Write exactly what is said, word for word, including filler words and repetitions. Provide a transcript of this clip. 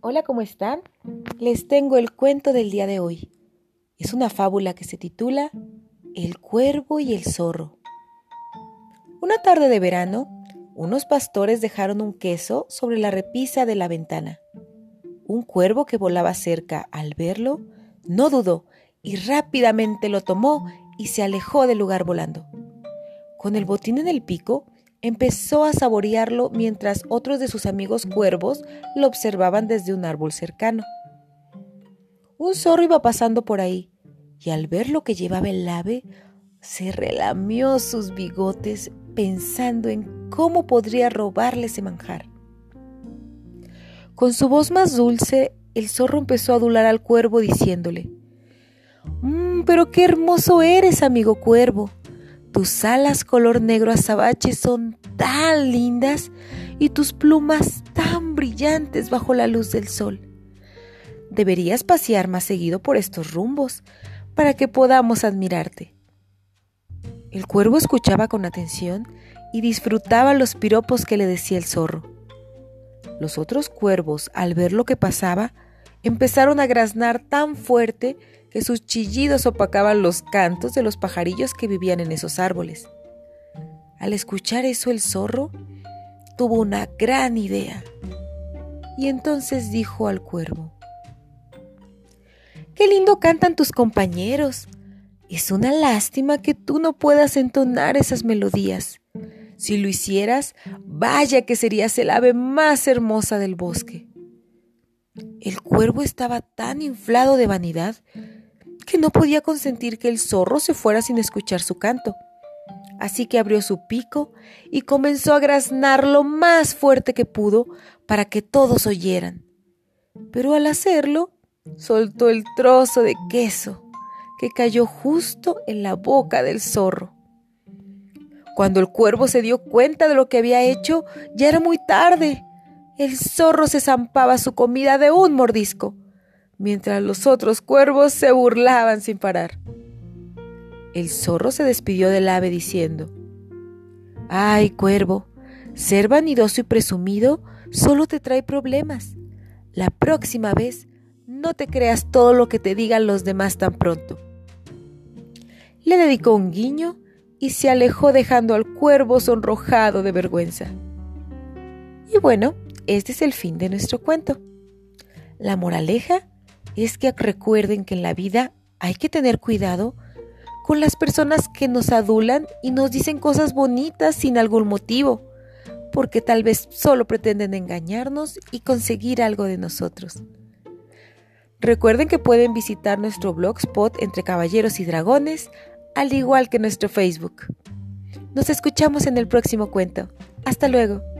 Hola, ¿cómo están? Les tengo el cuento del día de hoy. Es una fábula que se titula El cuervo y el zorro. Una tarde de verano, unos pastores dejaron un queso sobre la repisa de la ventana. Un cuervo que volaba cerca, al verlo, no dudó y rápidamente lo tomó y se alejó del lugar volando. Con el botín en el pico, empezó a saborearlo mientras otros de sus amigos cuervos lo observaban desde un árbol cercano. Un zorro iba pasando por ahí y al ver lo que llevaba el ave, se relamió sus bigotes pensando en cómo podría robarle ese manjar. Con su voz más dulce, el zorro empezó a adular al cuervo diciéndole: «Mmm, pero qué hermoso eres, amigo cuervo. Tus alas color negro azabache son tan lindas y tus plumas tan brillantes bajo la luz del sol. Deberías pasear más seguido por estos rumbos para que podamos admirarte». El cuervo escuchaba con atención y disfrutaba los piropos que le decía el zorro. Los otros cuervos, al ver lo que pasaba, empezaron a graznar tan fuerte que sus chillidos opacaban los cantos de los pajarillos que vivían en esos árboles. Al escuchar eso, el zorro tuvo una gran idea y entonces dijo al cuervo: «Qué lindo cantan tus compañeros. Es una lástima que tú no puedas entonar esas melodías. Si lo hicieras, vaya que serías el ave más hermosa del bosque». El cuervo estaba tan inflado de vanidad que no podía consentir que el zorro se fuera sin escuchar su canto. Así que abrió su pico y comenzó a graznar lo más fuerte que pudo para que todos oyeran. Pero al hacerlo, soltó el trozo de queso que cayó justo en la boca del zorro. Cuando el cuervo se dio cuenta de lo que había hecho, ya era muy tarde. El zorro se zampaba su comida de un mordisco, mientras los otros cuervos se burlaban sin parar. El zorro se despidió del ave diciendo: «Ay, cuervo, ser vanidoso y presumido solo te trae problemas. La próxima vez no te creas todo lo que te digan los demás tan pronto». Le dedicó un guiño y se alejó dejando al cuervo sonrojado de vergüenza. Y bueno, este es el fin de nuestro cuento. La moraleja es que recuerden que en la vida hay que tener cuidado con las personas que nos adulan y nos dicen cosas bonitas sin algún motivo, porque tal vez solo pretenden engañarnos y conseguir algo de nosotros. Recuerden que pueden visitar nuestro blogspot Entre Caballeros y Dragones, al igual que nuestro Facebook. Nos escuchamos en el próximo cuento. Hasta luego.